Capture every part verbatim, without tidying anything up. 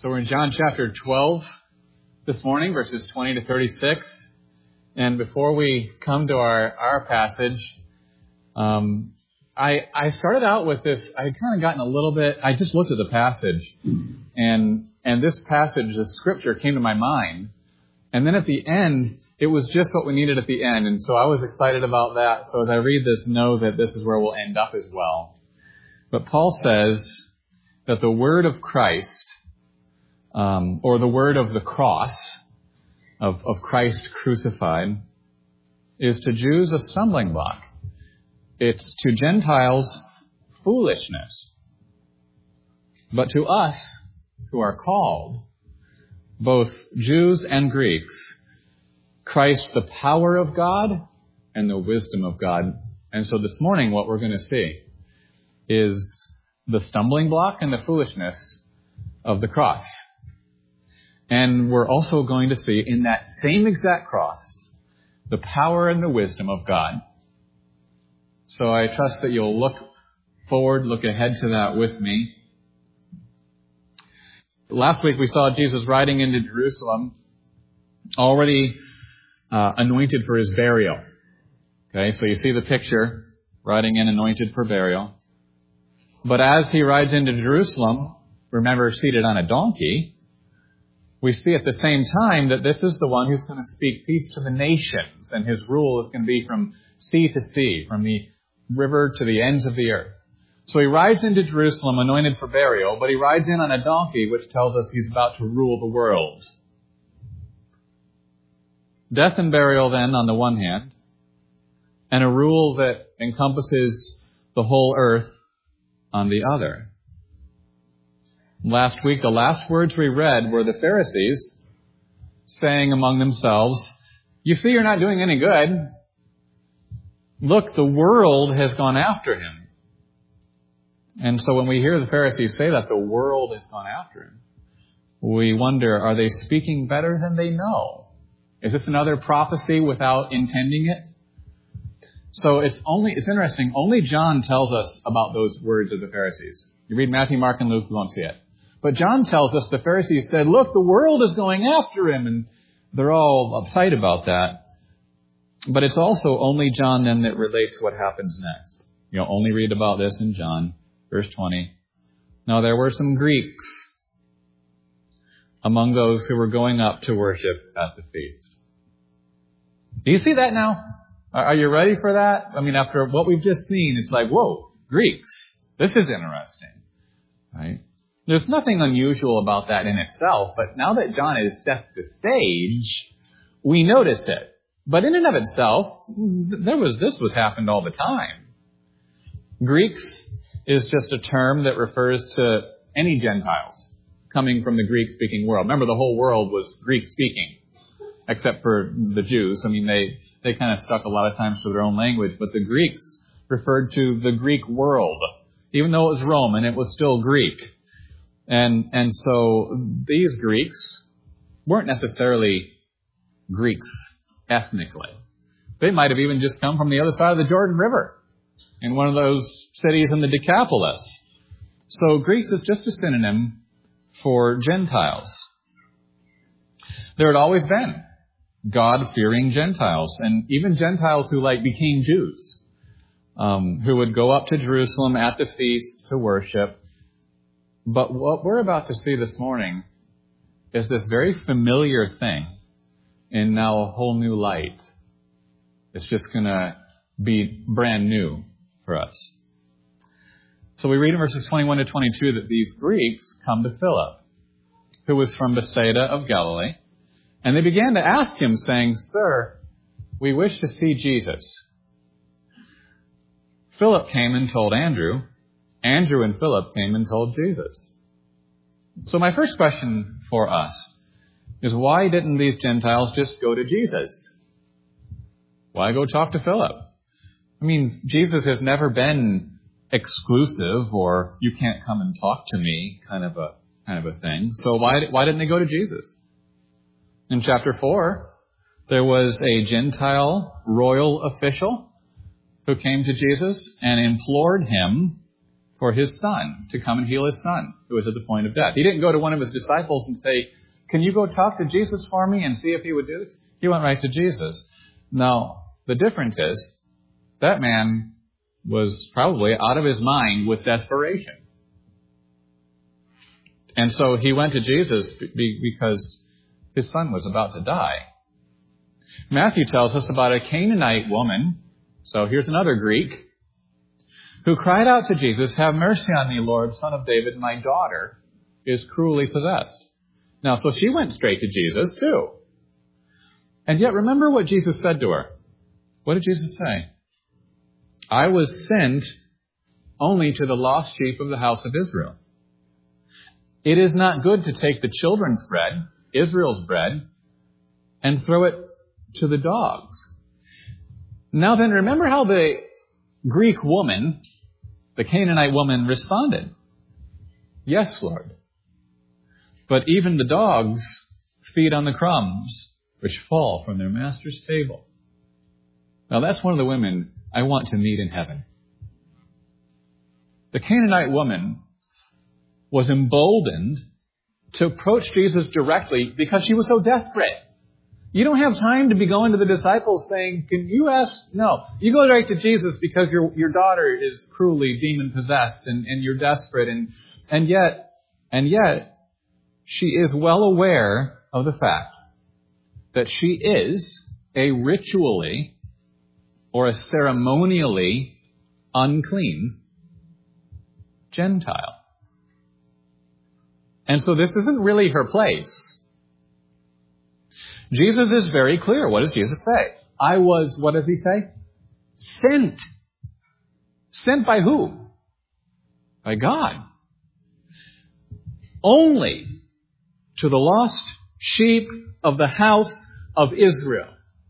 So we're in John chapter twelve this morning, verses twenty to thirty-six. And before we come to our, our passage, um, I, I started out with this. I had kind of gotten a little bit, I just looked at the passage, and and this passage, the scripture, came to my mind. And then at the end, it was just what we needed at the end. And so I was excited about that. So as I read this, know that this is where we'll end up as well. But Paul says that the word of Christ, Um, or the word of the cross, of, of Christ crucified, is to Jews a stumbling block. It's to Gentiles foolishness. But to us, who are called, both Jews and Greeks, Christ the power of God and the wisdom of God. And so this morning what we're going to see is the stumbling block and the foolishness of the cross. And we're also going to see in that same exact cross the power and the wisdom of God. So I trust that you'll look forward, look ahead to that with me. Last week we saw Jesus riding into Jerusalem, already uh, anointed for his burial. Okay, so you see the picture, riding in anointed for burial. But as he rides into Jerusalem, remember, seated on a donkey, we see at the same time that this is the one who's going to speak peace to the nations, and his rule is going to be from sea to sea, from the river to the ends of the earth. So he rides into Jerusalem anointed for burial, but he rides in on a donkey, which tells us he's about to rule the world. Death and burial then on the one hand, and a rule that encompasses the whole earth on the other. Last week, the last words we read were the Pharisees saying among themselves, "You see, you're not doing any good. Look, the world has gone after him." And so when we hear the Pharisees say that the world has gone after him, we wonder, are they speaking better than they know? Is this another prophecy without intending it? So it's only, it's interesting, only John tells us about those words of the Pharisees. You read Matthew, Mark, and Luke, you won't see it. But John tells us the Pharisees said, "Look, the world is going after him," and they're all uptight about that. But it's also only John then that relates what happens next. You'll only read about this in John, verse twenty. Now there were some Greeks among those who were going up to worship at the feast. Do you see that now? Are you ready for that? I mean, after what we've just seen, it's like, whoa, Greeks. This is interesting, right? There's nothing unusual about that in itself, but now that John has set the stage, we notice it. But in and of itself, there was this was happened all the time. Greeks is just a term that refers to any Gentiles coming from the Greek-speaking world. Remember, the whole world was Greek-speaking, except for the Jews. I mean, they, they kind of stuck a lot of times to their own language, but the Greeks referred to the Greek world. Even though it was Roman, it was still Greek. And and so these Greeks weren't necessarily Greeks ethnically. They might have even just come from the other side of the Jordan River in one of those cities in the Decapolis. So Greeks is just a synonym for Gentiles. There had always been God-fearing Gentiles, and even Gentiles who like became Jews, um, who would go up to Jerusalem at the feast to worship. But what we're about to see this morning is this very familiar thing in now a whole new light. It's just going to be brand new for us. So we read in verses twenty-one to twenty-two that these Greeks come to Philip, who was from Bethsaida of Galilee, and they began to ask him, saying, "Sir, we wish to see Jesus." Philip came and told Andrew. Andrew and Philip came and told Jesus. So my first question for us is, why didn't these Gentiles just go to Jesus? Why go talk to Philip? I mean, Jesus has never been exclusive or you can't come and talk to me kind of a kind of a thing. So why why didn't they go to Jesus? In chapter four, there was a Gentile royal official who came to Jesus and implored him for his son, to come and heal his son, who was at the point of death. He didn't go to one of his disciples and say, can you go talk to Jesus for me and see if he would do this? He went right to Jesus. Now, the difference is, that man was probably out of his mind with desperation. And so he went to Jesus because his son was about to die. Matthew tells us about a Canaanite woman, so here's another Greek, who cried out to Jesus, have mercy on me, Lord, Son of David, my daughter is cruelly possessed. Now, so she went straight to Jesus too. And yet remember what Jesus said to her. What did Jesus say? I was sent only to the lost sheep of the house of Israel. It is not good to take the children's bread, Israel's bread, and throw it to the dogs. Now then, remember how the Greek woman, the Canaanite woman, responded. Yes, Lord. But even the dogs feed on the crumbs which fall from their master's table. Now that's one of the women I want to meet in heaven. The Canaanite woman was emboldened to approach Jesus directly because she was so desperate. You don't have time to be going to the disciples saying, can you ask? No. You go right to Jesus because your your daughter is cruelly demon-possessed and, and you're desperate. And, and yet, and yet, she is well aware of the fact that she is a ritually or a ceremonially unclean Gentile. And so this isn't really her place. Jesus is very clear. What does Jesus say? I was, what does he say? Sent. Sent by who? By God. Only to the lost sheep of the house of Israel.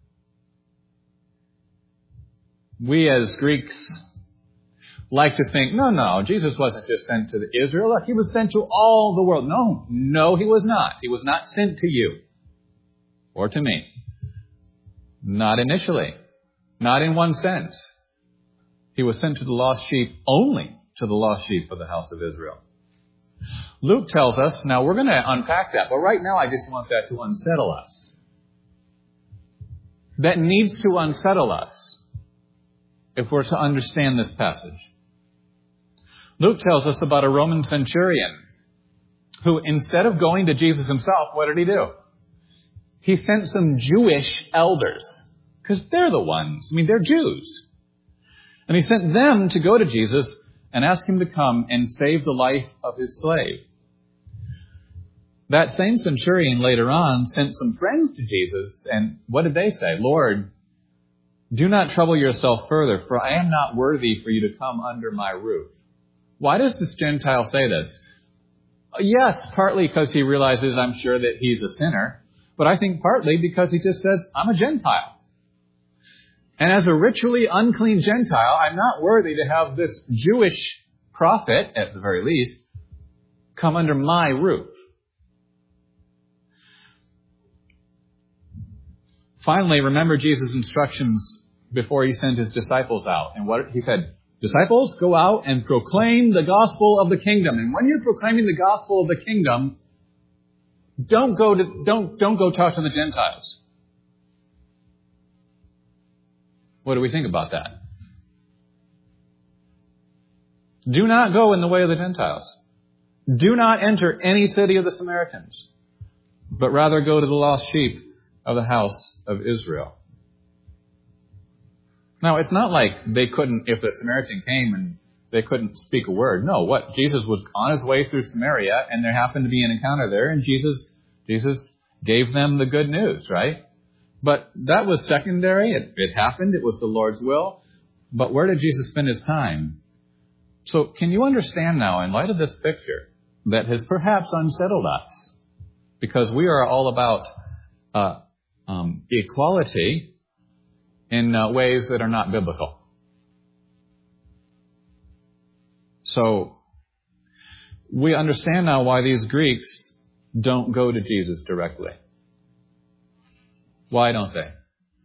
We as Greeks like to think, no, no, Jesus wasn't just sent to Israel. He was sent to all the world. No, no, he was not. He was not sent to you or to me. Not initially. Not in one sense. He was sent to the lost sheep, only to the lost sheep of the house of Israel. Luke tells us, now we're going to unpack that, but right now I just want that to unsettle us. That needs to unsettle us if we're to understand this passage. Luke tells us about a Roman centurion who, instead of going to Jesus himself, what did he do? He sent some Jewish elders, because they're the ones. I mean, they're Jews. And he sent them to go to Jesus and ask him to come and save the life of his slave. That same centurion later on sent some friends to Jesus, and what did they say? Lord, do not trouble yourself further, for I am not worthy for you to come under my roof. Why does this Gentile say this? Yes, partly because he realizes, I'm sure, that he's a sinner. But I think partly because he just says, I'm a Gentile. And as a ritually unclean Gentile, I'm not worthy to have this Jewish prophet, at the very least, come under my roof. Finally, remember Jesus' instructions before he sent his disciples out. And what he said, disciples, go out and proclaim the gospel of the kingdom. And when you're proclaiming the gospel of the kingdom, don't go to, don't, don't go talk to the Gentiles. What do we think about that? Do not go in the way of the Gentiles. Do not enter any city of the Samaritans, but rather go to the lost sheep of the house of Israel. Now, it's not like they couldn't, if the Samaritan came and they couldn't speak a word. No, what? Jesus was on his way through Samaria, and there happened to be an encounter there, and Jesus, Jesus gave them the good news, right? But that was secondary. It, it happened. It was the Lord's will. But where did Jesus spend his time? So can you understand now, in light of this picture, that has perhaps unsettled us? Because we are all about uh, um, equality in uh, ways that are not biblical. So we understand now why these Greeks don't go to Jesus directly. Why don't they?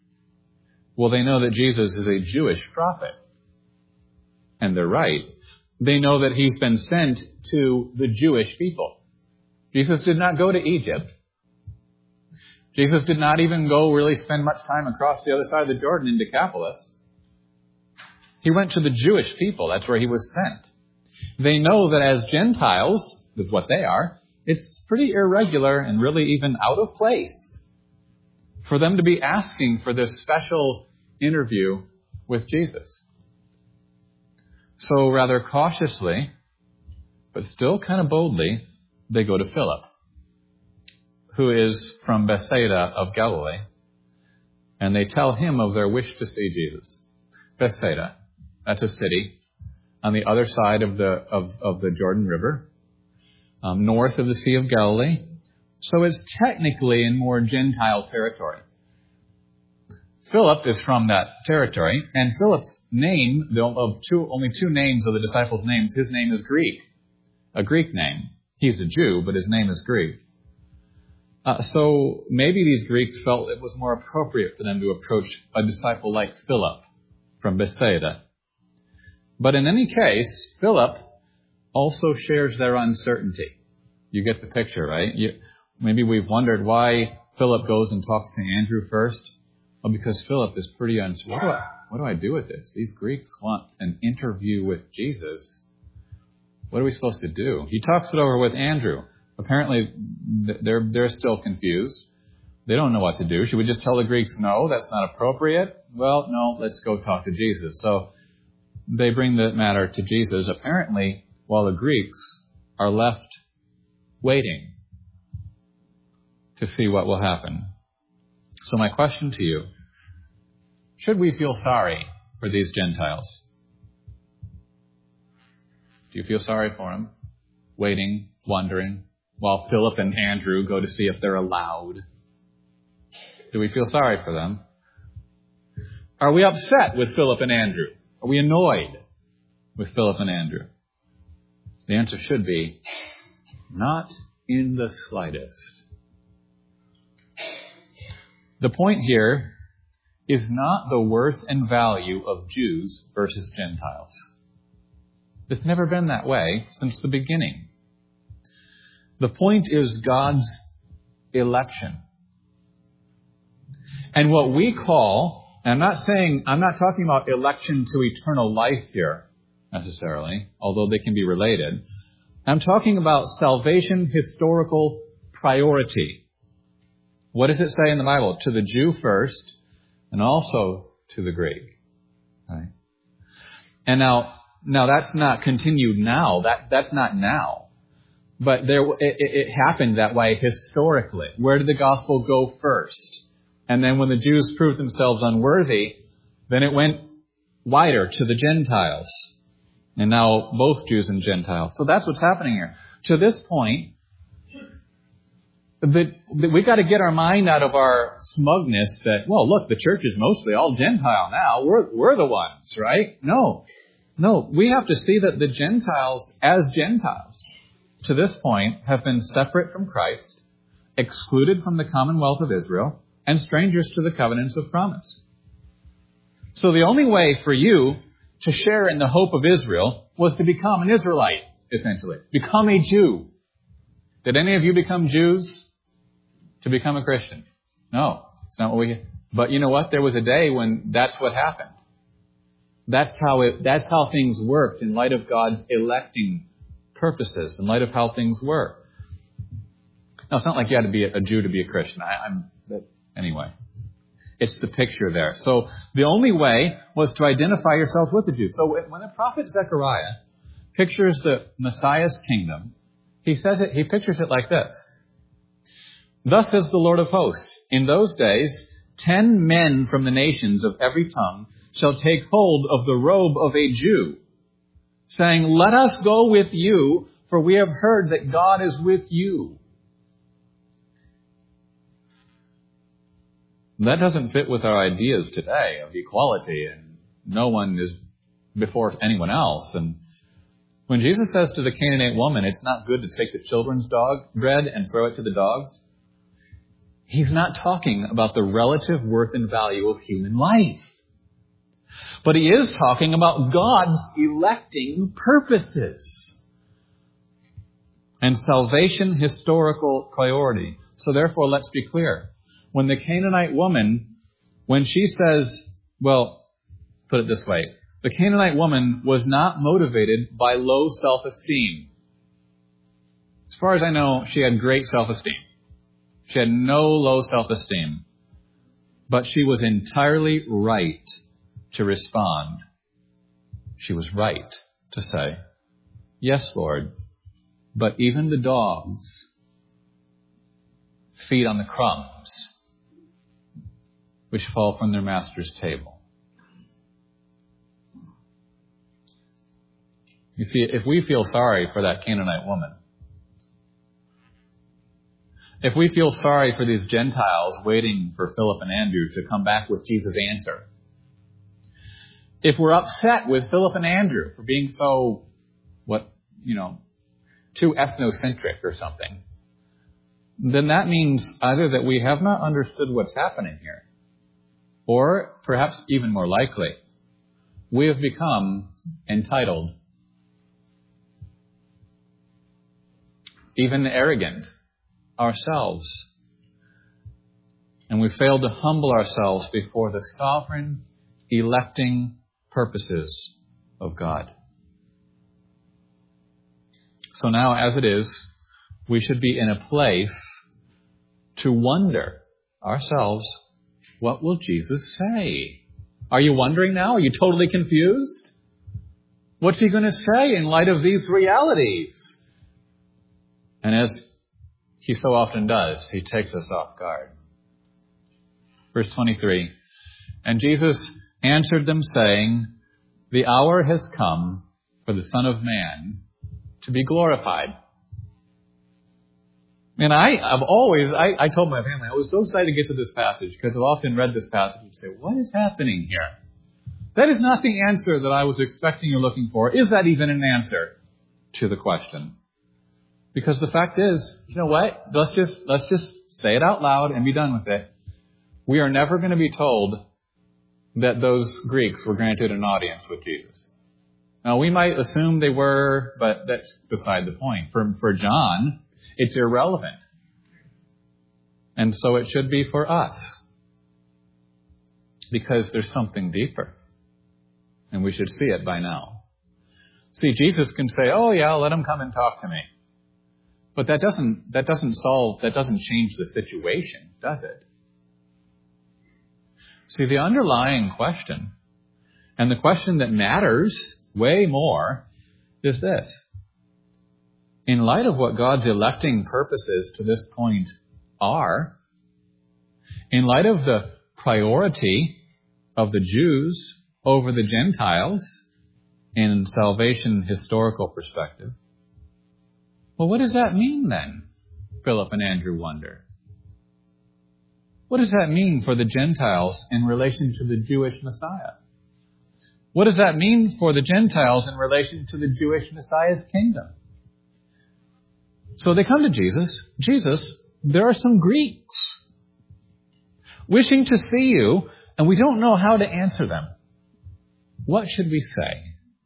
Well, they know that Jesus is a Jewish prophet. And they're right. They know that he's been sent to the Jewish people. Jesus did not go to Egypt. Jesus did not even go really spend much time across the other side of the Jordan in Decapolis. He went to the Jewish people. That's where he was sent. They know that as Gentiles, is what they are, it's pretty irregular and really even out of place for them to be asking for this special interview with Jesus. So rather cautiously, but still kind of boldly, they go to Philip, who is from Bethsaida of Galilee, and they tell him of their wish to see Jesus. Bethsaida, that's a city on the other side of the of, of the Jordan River, um, north of the Sea of Galilee. So it's technically in more Gentile territory. Philip is from that territory, and Philip's name, of two, only two names of the disciples' names, his name is Greek, a Greek name. He's a Jew, but his name is Greek. Uh, so maybe these Greeks felt it was more appropriate for them to approach a disciple like Philip from Bethsaida. But in any case, Philip also shares their uncertainty. You get the picture, right? You, maybe we've wondered why Philip goes and talks to Andrew first. Well, because Philip is pretty unsure. What do I, what do I do with this? These Greeks want an interview with Jesus. What are we supposed to do? He talks it over with Andrew. Apparently, they're they're still confused. They don't know what to do. Should we just tell the Greeks, no, that's not appropriate? Well, no, let's go talk to Jesus. So they bring the matter to Jesus, apparently, while the Greeks are left waiting to see what will happen. So my question to you, should we feel sorry for these Gentiles? Do you feel sorry for them? Waiting, wondering, while Philip and Andrew go to see if they're allowed. Do we feel sorry for them? Are we upset with Philip and Andrew? Are we annoyed with Philip and Andrew? The answer should be, not in the slightest. The point here is not the worth and value of Jews versus Gentiles. It's never been that way since the beginning. The point is God's election. And what we call, and I'm not saying, I'm not talking about election to eternal life here necessarily, although they can be related. I'm talking about salvation historical priority. What does it say in the Bible? To the Jew first, and also to the Greek. Right? And now, now that's not continued now. That that's not now. But there, it, it happened that way historically. Where did the gospel go first? And then when the Jews proved themselves unworthy, then it went wider to the Gentiles. And now both Jews and Gentiles. So that's what's happening here. To this point, that we got to get our mind out of our smugness that, well, look, the church is mostly all Gentile now. We're we're the ones, right? No. No, we have to see that the Gentiles, as Gentiles, to this point, have been separate from Christ, excluded from the commonwealth of Israel, and strangers to the covenants of promise. So the only way for you to share in the hope of Israel was to become an Israelite, essentially. Become a Jew. Did any of you become Jews to become a Christian? No, it's not what we. But you know what? There was a day when that's what happened. That's how it. That's how things worked in light of God's electing purposes, in light of how things work. Now, it's not like you had to be a Jew to be a Christian. I, I'm but anyway. It's the picture there. So the only way was to identify yourself with the Jews. So when the prophet Zechariah pictures the Messiah's kingdom, he says it. He pictures it like this. Thus says the Lord of hosts, in those days, ten men from the nations of every tongue shall take hold of the robe of a Jew, saying, let us go with you, for we have heard that God is with you. That doesn't fit with our ideas today of equality, and no one is before anyone else. And when Jesus says to the Canaanite woman, it's not good to take the children's dog bread and throw it to the dogs, he's not talking about the relative worth and value of human life. But he is talking about God's electing purposes and salvation historical priority. So therefore, let's be clear. When the Canaanite woman, when she says, well, put it this way, the Canaanite woman was not motivated by low self-esteem. As far as I know, she had great self-esteem. She had no low self-esteem. But she was entirely right to respond. She was right to say, yes, Lord, but even the dogs feed on the crumbs which fall from their master's table. You see, if we feel sorry for that Canaanite woman, if we feel sorry for these Gentiles waiting for Philip and Andrew to come back with Jesus' answer, if we're upset with Philip and Andrew for being so, what, you know, too ethnocentric or something, then that means either that we have not understood what's happening here, or perhaps even more likely, we have become entitled, even arrogant ourselves. And we failed to humble ourselves before the sovereign, electing purposes of God. So now, as it is, we should be in a place to wonder ourselves, what will Jesus say? Are you wondering now? Are you totally confused? What's he going to say in light of these realities? And as he so often does, he takes us off guard. Verse twenty-three, and Jesus answered them, saying, the hour has come for the Son of Man to be glorified. And I, I've always, I, I told my family, I was so excited to get to this passage because I've often read this passage and say, what is happening here? That is not the answer that I was expecting or looking for. Is that even an answer to the question? Because the fact is, you know what? Let's just, let's just say it out loud and be done with it. We are never going to be told that those Greeks were granted an audience with Jesus. Now, we might assume they were, but that's beside the point. For, for John, it's irrelevant. And so it should be for us. Because there's something deeper. And we should see it by now. See, Jesus can say, oh yeah, let him come and talk to me. But that doesn't, that doesn't solve, that doesn't change the situation, does it? See, the underlying question, and the question that matters way more, is this. In light of what God's electing purposes to this point are, in light of the priority of the Jews over the Gentiles in salvation historical perspective, well, what does that mean then? Philip and Andrew wonder. What does that mean for the Gentiles in relation to the Jewish Messiah? What does that mean for the Gentiles in relation to the Jewish Messiah's kingdom? So they come to Jesus. Jesus, there are some Greeks wishing to see you, and we don't know how to answer them. What should we say?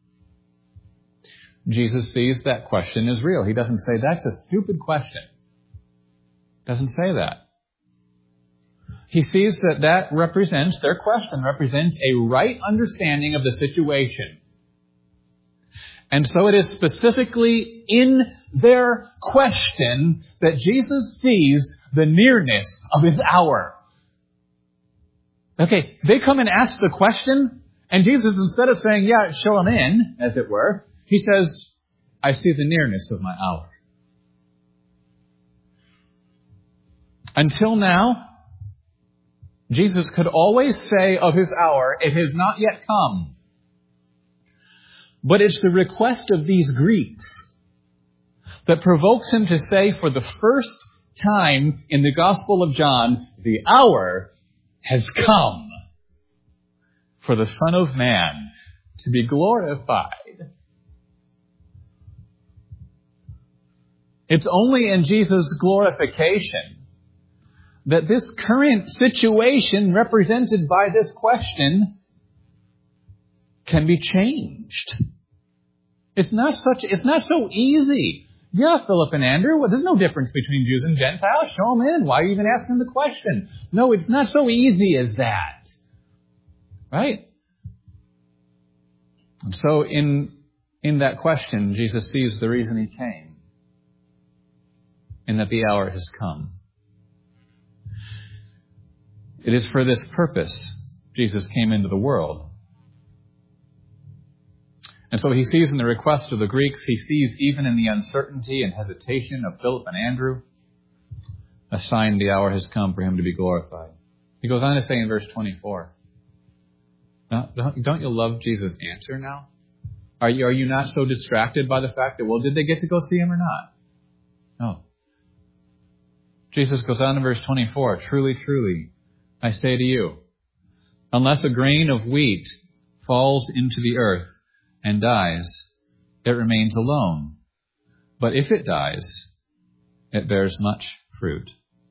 Jesus sees that question is real. He doesn't say, that's a stupid question. Doesn't say that. He sees that that represents, their question represents a right understanding of the situation. And so it is specifically in their question that Jesus sees the nearness of his hour. Okay, they come and ask the question, and Jesus, instead of saying, yeah, show them in, as it were, he says, I see the nearness of my hour. Until now, Jesus could always say of his hour, it has not yet come. But it's the request of these Greeks that provokes him to say for the first time in the Gospel of John, the hour has come for the Son of Man to be glorified. It's only in Jesus' glorification that this current situation represented by this question can be changed. It's not such, it's not so easy. Yeah, Philip and Andrew, well, there's no difference between Jews and Gentiles. Show them in. Why are you even asking the question? No, it's not so easy as that. Right? And so in, in that question, Jesus sees the reason he came, and that the hour has come. It is for this purpose Jesus came into the world. And so he sees in the request of the Greeks, he sees even in the uncertainty and hesitation of Philip and Andrew, a sign the hour has come for him to be glorified. He goes on to say in verse twenty-four, don't you love Jesus' answer now? Are you, are you not so distracted by the fact that, well, did they get to go see him or not? No. Jesus goes on in verse twenty-four, truly, truly, I say to you, unless a grain of wheat falls into the earth and dies, it remains alone. But if it dies, it bears much fruit.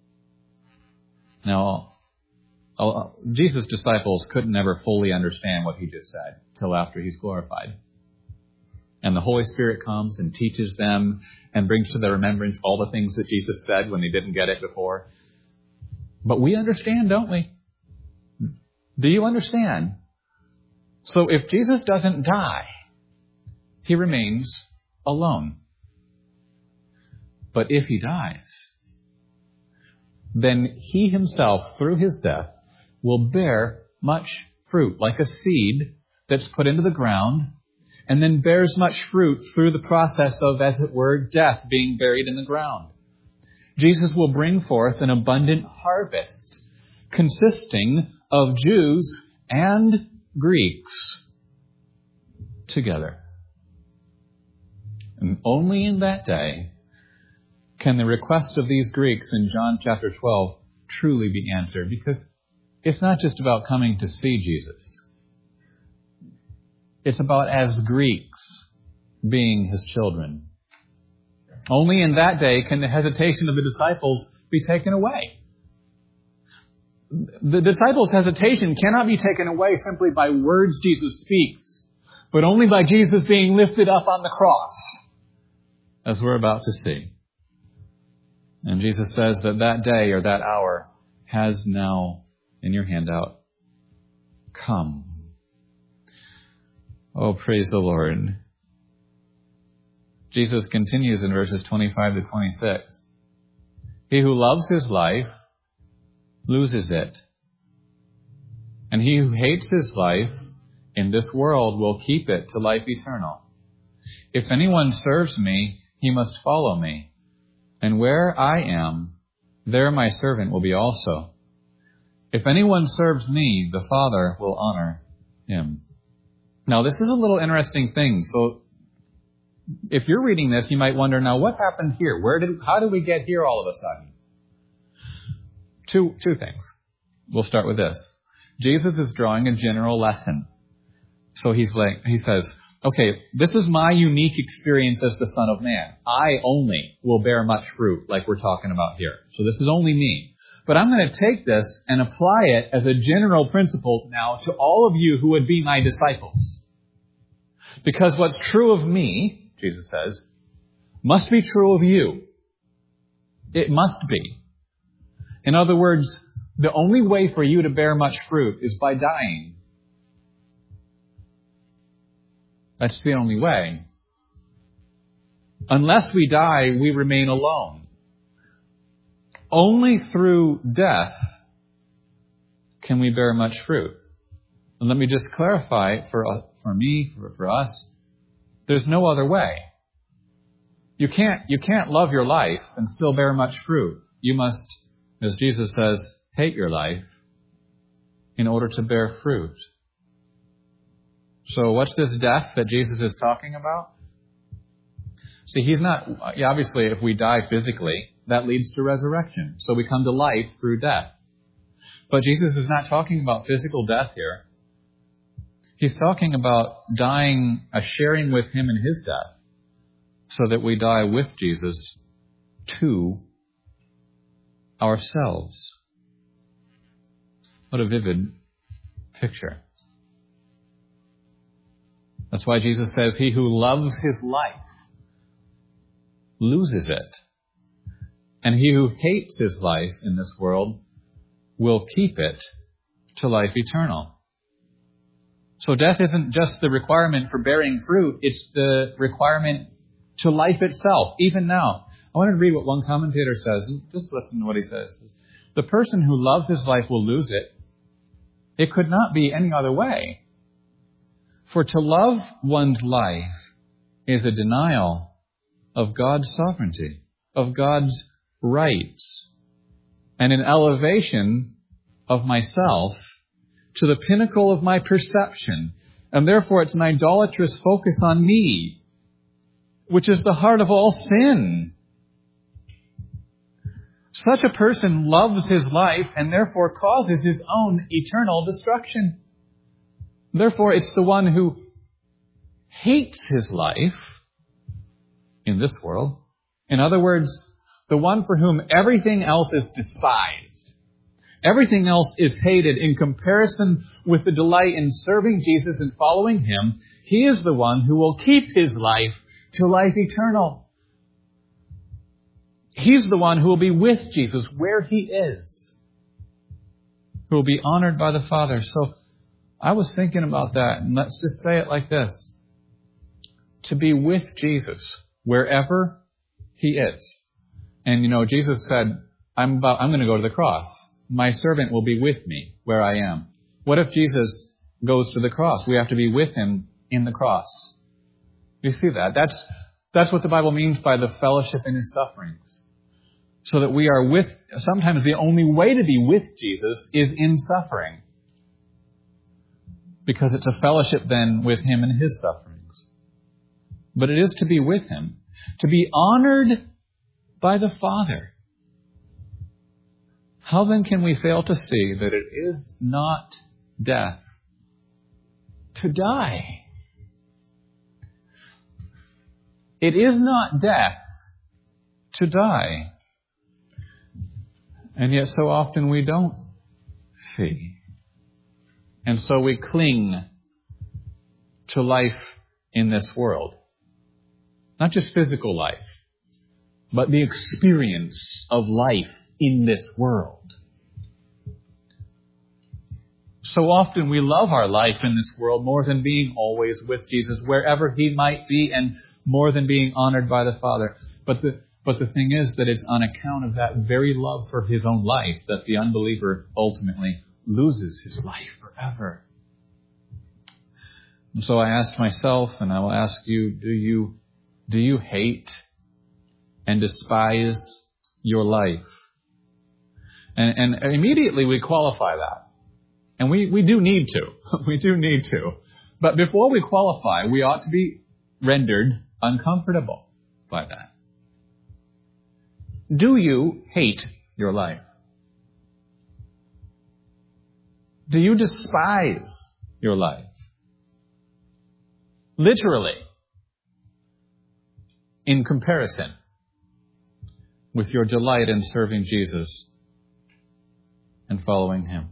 Now, Jesus' disciples couldn't ever fully understand what he just said till after he's glorified. And the Holy Spirit comes and teaches them and brings to their remembrance all the things that Jesus said when they didn't get it before. But we understand, don't we? Do you understand? So if Jesus doesn't die, he remains alone. But if he dies, then he himself, through his death, will bear much fruit, like a seed that's put into the ground and then bears much fruit through the process of, as it were, death being buried in the ground. Jesus will bring forth an abundant harvest consisting of Jews and Greeks together. And only in that day can the request of these Greeks in John chapter twelve truly be answered, because it's not just about coming to see Jesus. It's about, as Greeks, being his children. Only in that day can the hesitation of the disciples be taken away. The disciples' hesitation cannot be taken away simply by words Jesus speaks, but only by Jesus being lifted up on the cross, as we're about to see. And Jesus says that that day or that hour has now, in your handout, come. Oh, praise the Lord. Jesus continues in verses twenty-five to twenty-six. He who loves his life loses it. And he who hates his life in this world will keep it to life eternal. If anyone serves me, he must follow me. And where I am, there my servant will be also. If anyone serves me, the Father will honor him. Now, this is a little interesting thing. So, if you're reading this, you might wonder, now, what happened here? Where did, how did we get here all of a sudden? Two, two things. We'll start with this. Jesus is drawing a general lesson. So he's like, he says, okay, this is my unique experience as the Son of Man. I only will bear much fruit, like we're talking about here. So this is only me. But I'm going to take this and apply it as a general principle now to all of you who would be my disciples. Because what's true of me, Jesus says, must be true of you. It must be. In other words, the only way for you to bear much fruit is by dying. That's the only way. Unless we die, we remain alone. Only through death can we bear much fruit. And let me just clarify for for me, for, for us, there's no other way. You can't you can't love your life and still bear much fruit. You must, as Jesus says, hate your life in order to bear fruit. So what's this death that Jesus is talking about? See, he's not, obviously, if we die physically, that leads to resurrection. So we come to life through death. But Jesus is not talking about physical death here. He's talking about dying, a sharing with him in his death, so that we die with Jesus to ourselves. What a vivid picture. That's why Jesus says, he who loves his life loses it. And he who hates his life in this world will keep it to life eternal. So death isn't just the requirement for bearing fruit, it's the requirement to life itself, even now. I want to read what one commentator says. Just listen to what he says. The person who loves his life will lose it. It could not be any other way. For to love one's life is a denial of God's sovereignty, of God's rights, and an elevation of myself to the pinnacle of my perception. And therefore it's an idolatrous focus on me, which is the heart of all sin. Such a person loves his life and therefore causes his own eternal destruction. Therefore, it's the one who hates his life in this world. In other words, the one for whom everything else is despised. Everything else is hated in comparison with the delight in serving Jesus and following him. He is the one who will keep his life to life eternal. He's the one who will be with Jesus where he is, who will be honored by the Father. So I was thinking about that, and let's just say it like this. To be with Jesus wherever he is. And you know, Jesus said, I'm about, I'm going to go to the cross. My servant will be with me where I am. What if Jesus goes to the cross? We have to be with him in the cross. You see that? That's, that's what the Bible means by the fellowship in his sufferings. So that we are with, sometimes the only way to be with Jesus is in suffering. Because it's a fellowship then with him and his sufferings. But it is to be with him. To be honored by the Father. How then can we fail to see that it is not death to die? It is not death to die. And yet so often we don't see. And so we cling to life in this world. Not just physical life, but the experience of life in this world. So often we love our life in this world more than being always with Jesus, wherever he might be, and more than being honored by the Father. But the But the thing is that it's on account of that very love for his own life that the unbeliever ultimately loses his life forever. And so I asked myself, and I will ask you, do you, do you hate and despise your life? And, and immediately we qualify that. And we, we do need to. We do need to. But before we qualify, we ought to be rendered uncomfortable by that. Do you hate your life? Do you despise your life? Literally, in comparison with your delight in serving Jesus and following him.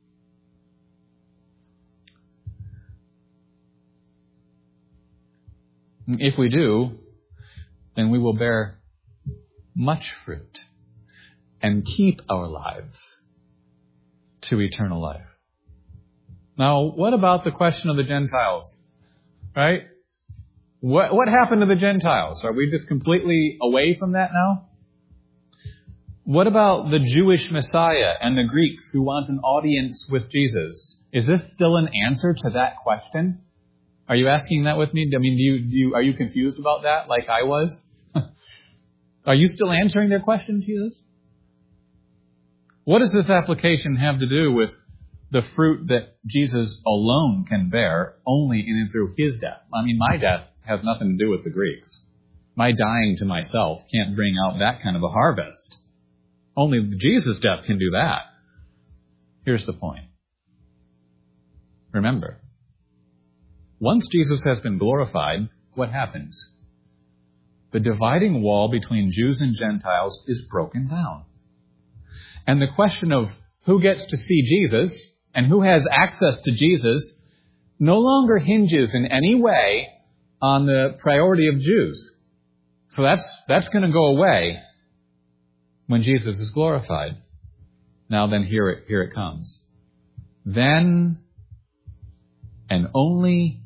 If we do, then we will bear much fruit and keep our lives to eternal life. Now, what about the question of the Gentiles? Right? What, what happened to the Gentiles? Are we just completely away from that now? What about the Jewish Messiah and the Greeks who want an audience with Jesus? Is this still an answer to that question? Are you asking that with me? I mean, do you, do you, are you confused about that like I was? Are you still answering their question, Jesus? What does this application have to do with the fruit that Jesus alone can bear only in and through his death? I mean, my death has nothing to do with the Greeks. My dying to myself can't bring out that kind of a harvest. Only Jesus' death can do that. Here's the point. Remember, once Jesus has been glorified, what happens? The dividing wall between Jews and Gentiles is broken down. And the question of who gets to see Jesus and who has access to Jesus no longer hinges in any way on the priority of Jews. So that's, that's going to go away when Jesus is glorified. Now then, here it, here it comes. Then, and only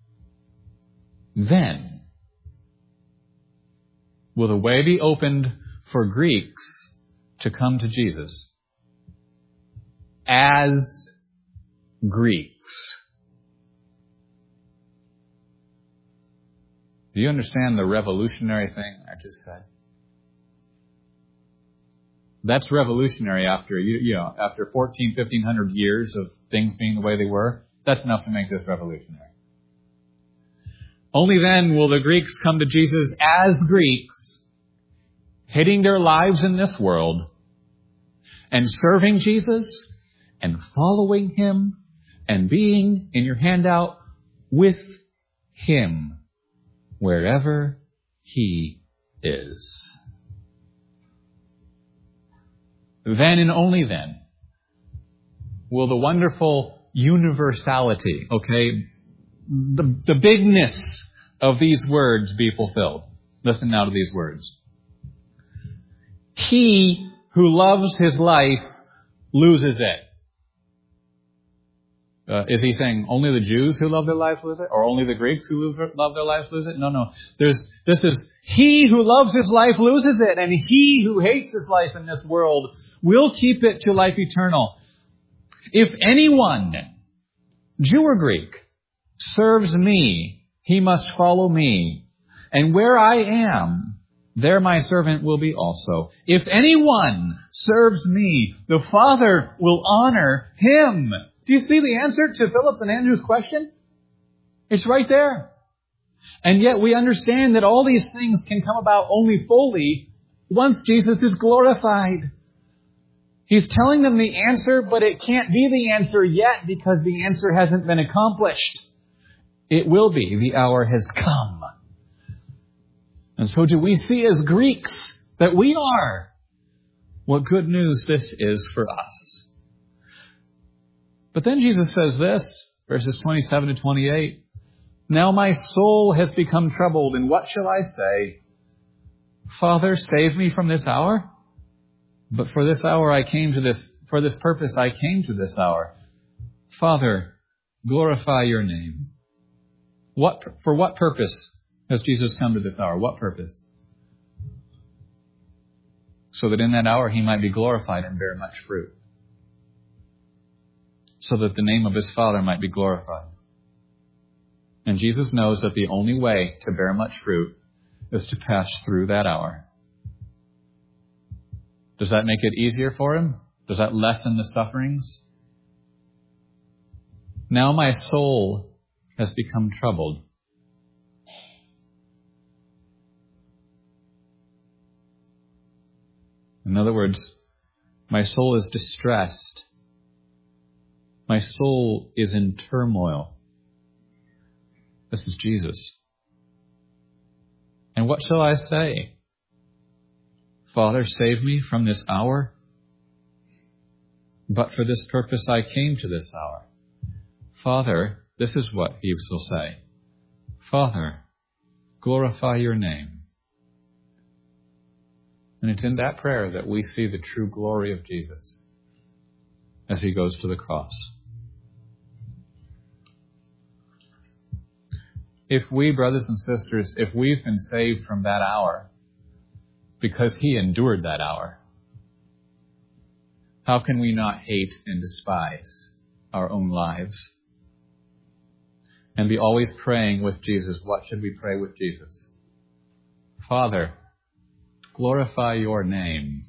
then, will the way be opened for Greeks to come to Jesus as Greeks. Do you understand the revolutionary thing I just said? That's revolutionary after, you, you know, after fourteen, fifteen hundred years of things being the way they were. That's enough to make this revolutionary. Only then will the Greeks come to Jesus as Greeks, hating their lives in this world, and serving Jesus, and following Him, and being, in your handout, with Him, wherever He is. Then and only then will the wonderful universality, okay, the, the bigness of these words be fulfilled. Listen now to these words. He who loves his life loses it. Uh, is he saying only the Jews who love their lives lose it? Or only the Greeks who lose, love their lives lose it? No, no. There's, this is, he who loves his life loses it, and he who hates his life in this world will keep it to life eternal. If anyone, Jew or Greek, serves me, he must follow me. And where I am, there my servant will be also. If anyone serves me, the Father will honor him. Do you see the answer to Philip's and Andrew's question? It's right there. And yet we understand that all these things can come about only fully once Jesus is glorified. He's telling them the answer, but it can't be the answer yet because the answer hasn't been accomplished. It will be. The hour has come. And so do we see as Greeks that we are. What good news this is for us. But then Jesus says this, verses twenty-seven to twenty-eight. Now my soul has become troubled, and what shall I say? Father, save me from this hour? But for this hour I came to this, for this purpose I came to this hour. Father, glorify your name. What, for what purpose has Jesus come to this hour? What purpose? So that in that hour he might be glorified and bear much fruit. So that the name of his Father might be glorified. And Jesus knows that the only way to bear much fruit is to pass through that hour. Does that make it easier for him? Does that lessen the sufferings? Now my soul has become troubled. In other words, my soul is distressed. My soul is in turmoil. This is Jesus. And what shall I say? Father, save me from this hour. But for this purpose I came to this hour. Father, this is what he will say. Father, glorify your name. And it's in that prayer that we see the true glory of Jesus as he goes to the cross. If we, brothers and sisters, if we've been saved from that hour because he endured that hour, how can we not hate and despise our own lives? And be always praying with Jesus. What should we pray with Jesus? Father, glorify your name.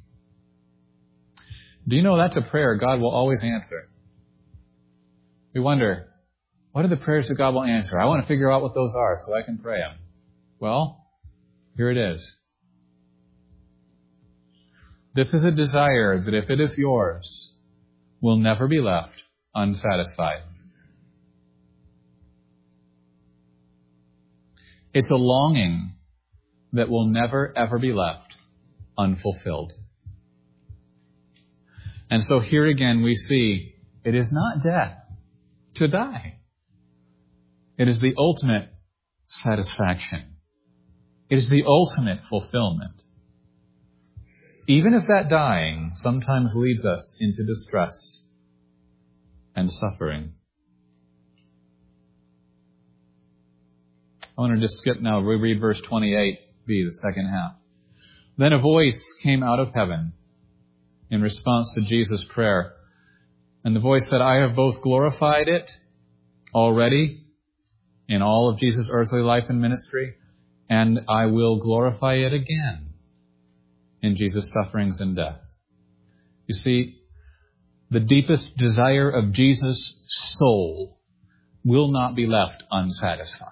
Do you know that's a prayer God will always answer? We wonder, what are the prayers that God will answer? I want to figure out what those are so I can pray them. Well, here it is. This is a desire that if it is yours, will never be left unsatisfied. It's a longing that will never, ever be left unfulfilled. And so here again we see it is not death to die. It is the ultimate satisfaction. It is the ultimate fulfillment. Even if that dying sometimes leads us into distress and suffering. I want to just skip now. We read verse twenty-eight b, the second half. Then a voice came out of heaven in response to Jesus' prayer. And the voice said, I have both glorified it already in all of Jesus' earthly life and ministry, and I will glorify it again in Jesus' sufferings and death. You see, the deepest desire of Jesus' soul will not be left unsatisfied.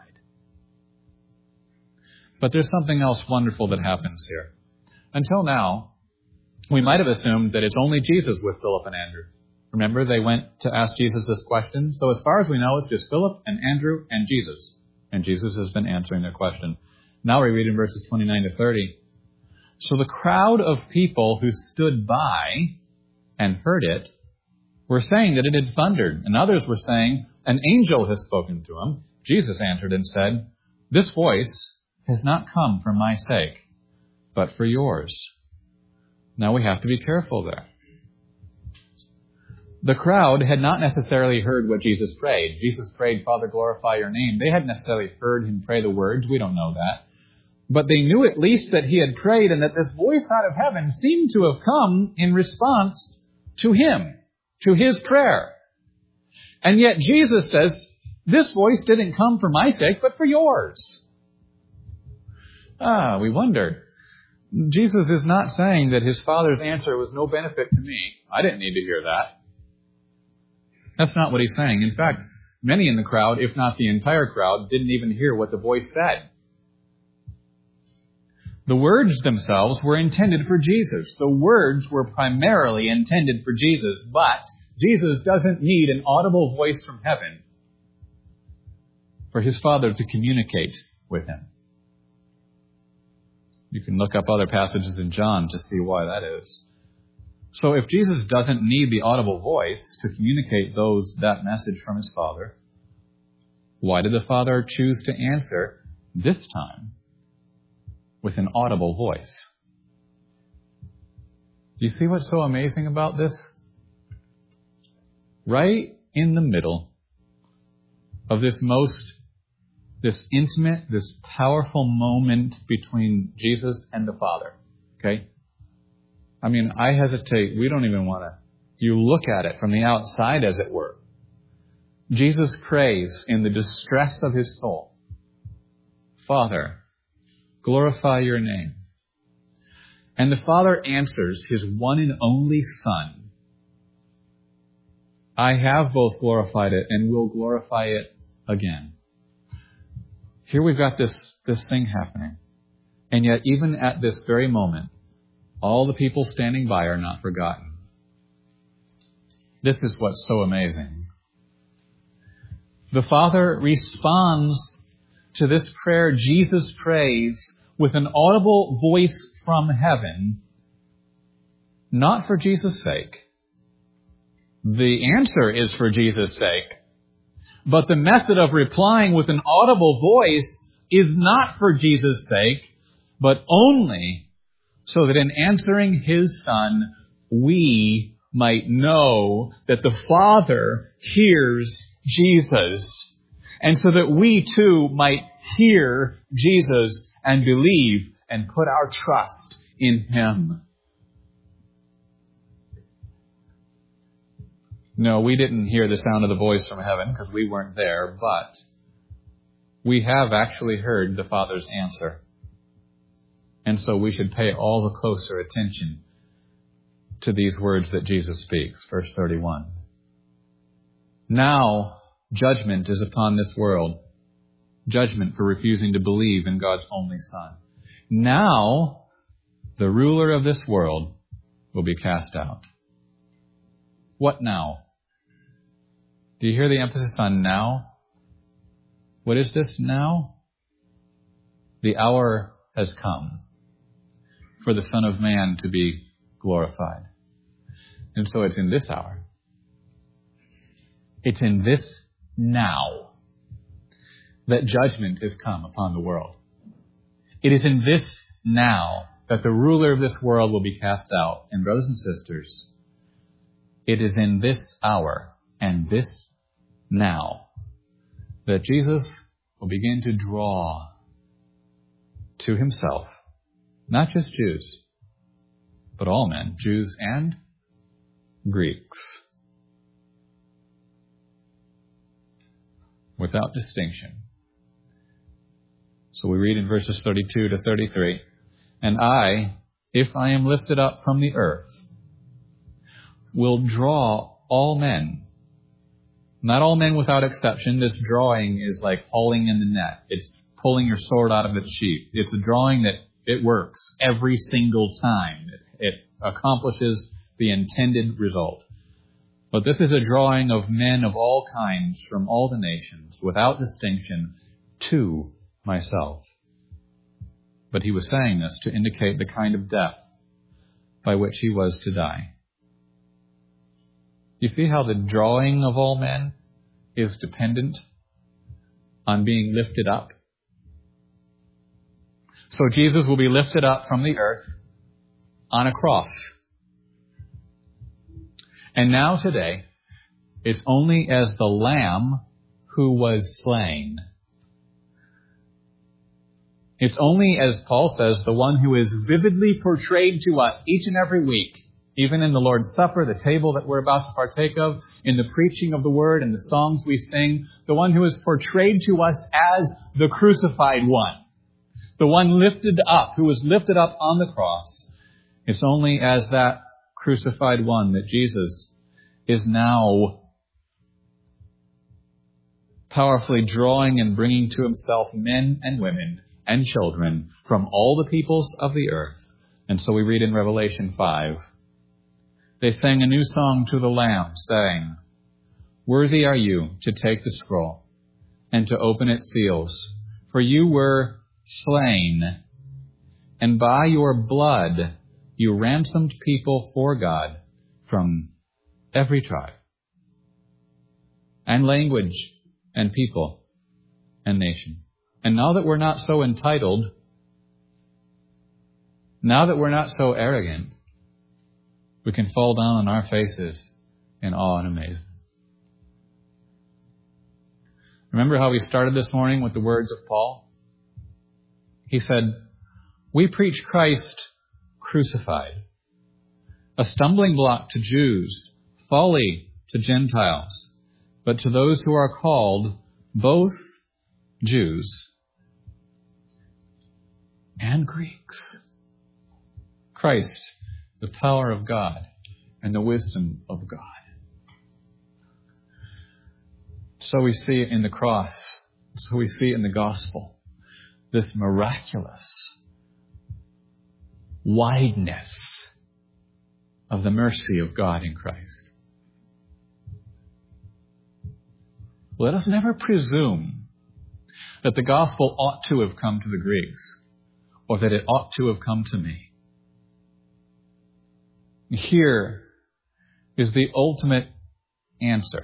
But there's something else wonderful that happens here. Until now, we might have assumed that it's only Jesus with Philip and Andrew. Remember, they went to ask Jesus this question. So as far as we know, it's just Philip and Andrew and Jesus. And Jesus has been answering their question. Now we read in verses twenty-nine to thirty. So the crowd of people who stood by and heard it were saying that it had thundered. And others were saying, an angel has spoken to him. Jesus answered and said, this voice has not come for my sake, but for yours. Now we have to be careful there. The crowd had not necessarily heard what Jesus prayed. Jesus prayed, Father, glorify your name. They hadn't necessarily heard him pray the words. We don't know that. But they knew at least that he had prayed and that this voice out of heaven seemed to have come in response to him, to his prayer. And yet Jesus says, this voice didn't come for my sake, but for yours. Ah, we wonder. Jesus is not saying that his Father's answer was no benefit to me. I didn't need to hear that. That's not what he's saying. In fact, many in the crowd, if not the entire crowd, didn't even hear what the voice said. The words themselves were intended for Jesus. The words were primarily intended for Jesus, but Jesus doesn't need an audible voice from heaven for his Father to communicate with him. You can look up other passages in John to see why that is. So if Jesus doesn't need the audible voice to communicate those that message from his Father, why did the Father choose to answer this time with an audible voice? Do you see what's so amazing about this? Right in the middle of this most, this intimate, this powerful moment between Jesus and the Father, okay? I mean, I hesitate. We don't even want to. You look at it from the outside, as it were. Jesus prays in the distress of his soul, Father, glorify your name. And the Father answers his one and only Son, I have both glorified it and will glorify it again. Here we've got this, this thing happening. And yet, even at this very moment, all the people standing by are not forgotten. This is what's so amazing. The Father responds to this prayer Jesus prays with an audible voice from heaven, not for Jesus' sake. The answer is for Jesus' sake. But the method of replying with an audible voice is not for Jesus' sake, but only so that in answering his Son, we might know that the Father hears Jesus. And so that we too might hear Jesus and believe and put our trust in him. No, we didn't hear the sound of the voice from heaven because we weren't there, but we have actually heard the Father's answer. And so we should pay all the closer attention to these words that Jesus speaks. Verse thirty-one. Now judgment is upon this world. Judgment for refusing to believe in God's only Son. Now the ruler of this world will be cast out. What now? Do you hear the emphasis on now? What is this now? The hour has come for the Son of Man to be glorified. And so it's in this hour. It's in this now that judgment has come upon the world. It is in this now that the ruler of this world will be cast out. And brothers and sisters, it is in this hour and this now that Jesus will begin to draw to himself, not just Jews, but all men, Jews and Greeks, without distinction. So we read in verses thirty-two to thirty-three, "And I, if I am lifted up from the earth, will draw all men." Not all men without exception. This drawing is like hauling in the net. It's pulling your sword out of its sheath. It's a drawing that it works every single time. It, it accomplishes the intended result. But this is a drawing of men of all kinds from all the nations, without distinction, to myself. But he was saying this to indicate the kind of death by which he was to die. You see how the drawing of all men is dependent on being lifted up? So Jesus will be lifted up from the earth on a cross. And now today, it's only as the Lamb who was slain. It's only, as Paul says, the one who is vividly portrayed to us each and every week, even in the Lord's Supper, the table that we're about to partake of, in the preaching of the Word and the songs we sing, the one who is portrayed to us as the crucified one, the one lifted up, who was lifted up on the cross. It's only as that crucified one that Jesus is now powerfully drawing and bringing to himself men and women and children from all the peoples of the earth. And so we read in Revelation five, they sang a new song to the Lamb, saying, "Worthy are you to take the scroll and to open its seals, for you were slain, and by your blood you ransomed people for God from every tribe and language and people and nation." And now that we're not so entitled, now that we're not so arrogant, we can fall down on our faces in awe and amazement. Remember how we started this morning with the words of Paul? He said, "We preach Christ crucified, a stumbling block to Jews, folly to Gentiles, but to those who are called, both Jews and Greeks, Christ, the power of God and the wisdom of God." So we see it in the cross. So we see it in the gospel. This miraculous wideness of the mercy of God in Christ. Let us never presume that the gospel ought to have come to the Greeks, or that it ought to have come to me. Here is the ultimate answer.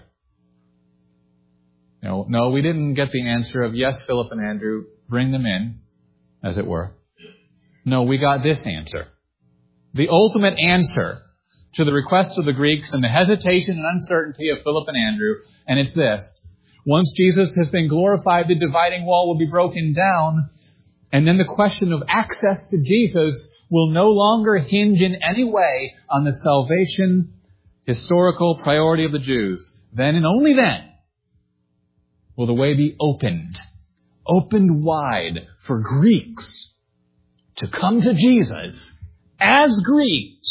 You know, no, we didn't get the answer of, yes, Philip and Andrew, bring them in, as it were. No, we got this answer. The ultimate answer to the request of the Greeks and the hesitation and uncertainty of Philip and Andrew, and it's this. Once Jesus has been glorified, the dividing wall will be broken down, and then the question of access to Jesus will no longer hinge in any way on the salvation, historical priority of the Jews. Then and only then will the way be opened, opened wide for Greeks to come to Jesus as Greeks,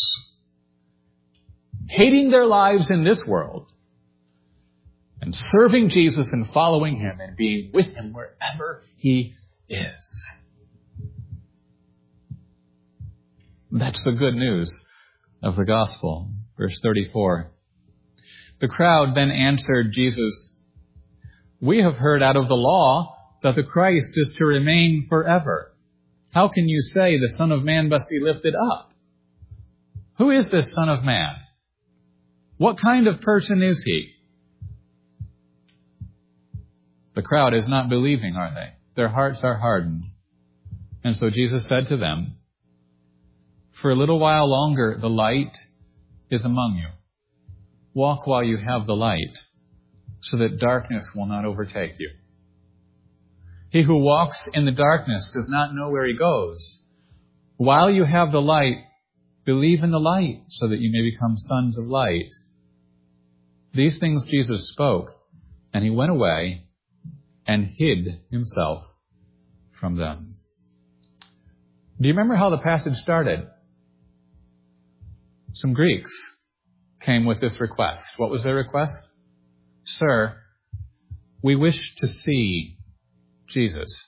hating their lives in this world, and serving Jesus and following him and being with him wherever he is. That's the good news of the gospel. Verse thirty-four. The crowd then answered Jesus, "We have heard out of the law that the Christ is to remain forever. How can you say the Son of Man must be lifted up? Who is this Son of Man? What kind of person is he?" The crowd is not believing, are they? Their hearts are hardened. And so Jesus said to them, for a little while longer, the light is among you. Walk while you have the light, so that darkness will not overtake you. He who walks in the darkness does not know where he goes. While you have the light, believe in the light, so that you may become sons of light. These things Jesus spoke, and he went away and hid himself from them. Do you remember how the passage started? Some Greeks came with this request. What was their request? Sir, we wish to see Jesus.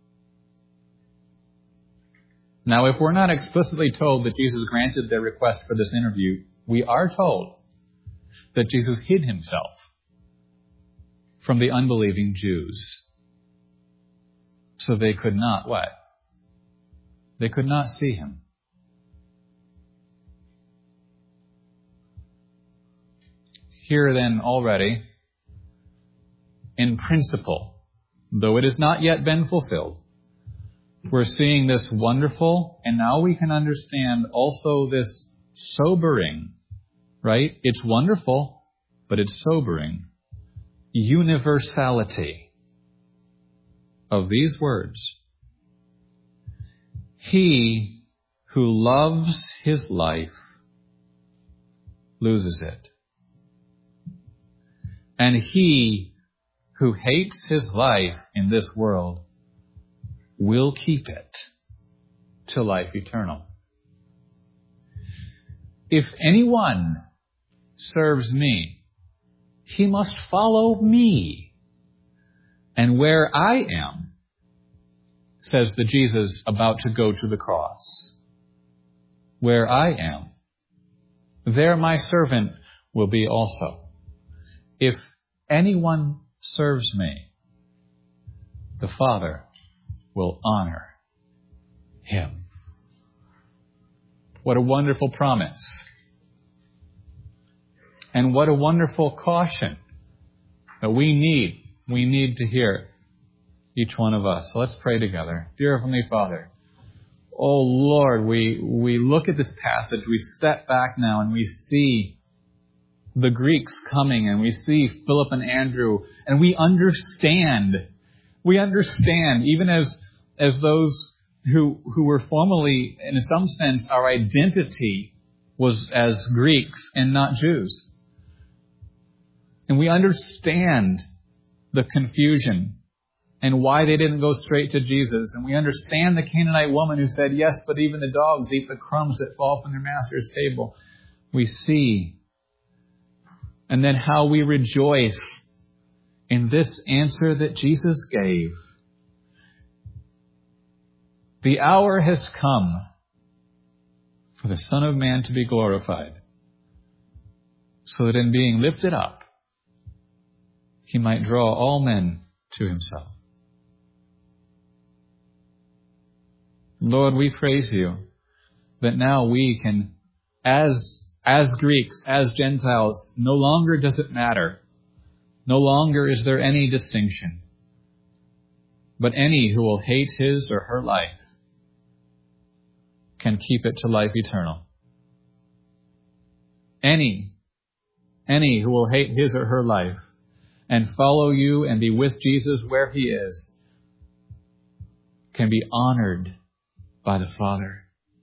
Now, if we're not explicitly told that Jesus granted their request for this interview, we are told that Jesus hid himself from the unbelieving Jews. So they could not what? They could not see him. Here then already, in principle, though it has not yet been fulfilled, we're seeing this wonderful, and now we can understand also this sobering, right? It's wonderful, but it's sobering. Universality of these words. He who loves his life loses it. And he who hates his life in this world will keep it to life eternal. If anyone serves me, he must follow me. And where I am, says the Jesus about to go to the cross, where I am, there my servant will be also. If anyone serves me, the Father will honor him. What a wonderful promise. And what a wonderful caution that we need. We need to hear, each one of us. So let's pray together. Dear Heavenly Father, oh Lord, we, we look at this passage, we step back now and we see the Greeks coming, and we see Philip and Andrew, and we understand, we understand, even as as those who who were formerly, in some sense, our identity was as Greeks and not Jews. And we understand the confusion and why they didn't go straight to Jesus. And we understand the Canaanite woman who said, yes, but even the dogs eat the crumbs that fall from their master's table. We see. And then how we rejoice in this answer that Jesus gave. The hour has come for the Son of Man to be glorified, so that in being lifted up, he might draw all men to himself. Lord, we praise you that now we can, as As Greeks, as Gentiles, no longer does it matter. No longer is there any distinction. But any who will hate his or her life can keep it to life eternal. Any, any who will hate his or her life and follow you and be with Jesus where he is can be honored by the Father.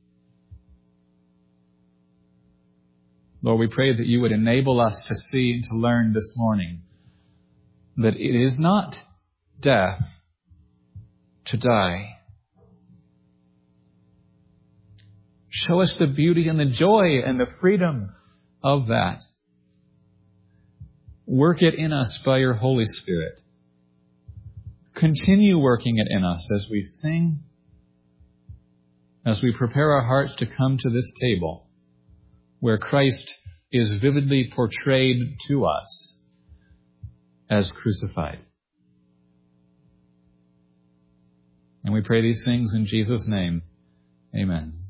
Lord, we pray that you would enable us to see and to learn this morning that it is not death to die. Show us the beauty and the joy and the freedom of that. Work it in us by your Holy Spirit. Continue working it in us as we sing, as we prepare our hearts to come to this table, where Christ is vividly portrayed to us as crucified. And we pray these things in Jesus' name. Amen.